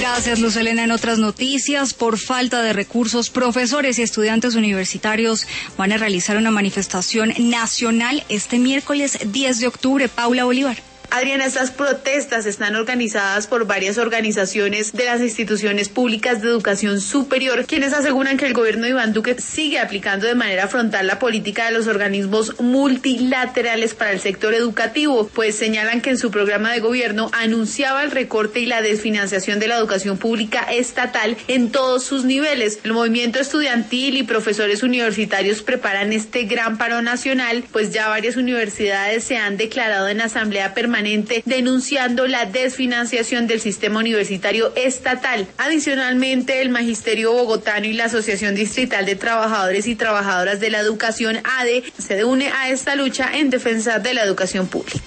Gracias, Luz Helena. En otras noticias, por falta de recursos, profesores y estudiantes universitarios van a realizar una manifestación nacional este miércoles 10 de octubre. Paula Bolívar. Adriana, estas protestas están organizadas por varias organizaciones de las instituciones públicas de educación superior, quienes aseguran que el gobierno de Iván Duque sigue aplicando de manera frontal la política de los organismos multilaterales para el sector educativo, pues señalan que en su programa de gobierno anunciaba el recorte y la desfinanciación de la educación pública estatal en todos sus niveles. El movimiento estudiantil y profesores universitarios preparan este gran paro nacional, pues ya varias universidades se han declarado en asamblea permanente denunciando la desfinanciación del sistema universitario estatal. Adicionalmente, el Magisterio Bogotano y la Asociación Distrital de Trabajadores y Trabajadoras de la Educación, ADE, se une a esta lucha en defensa de la educación pública.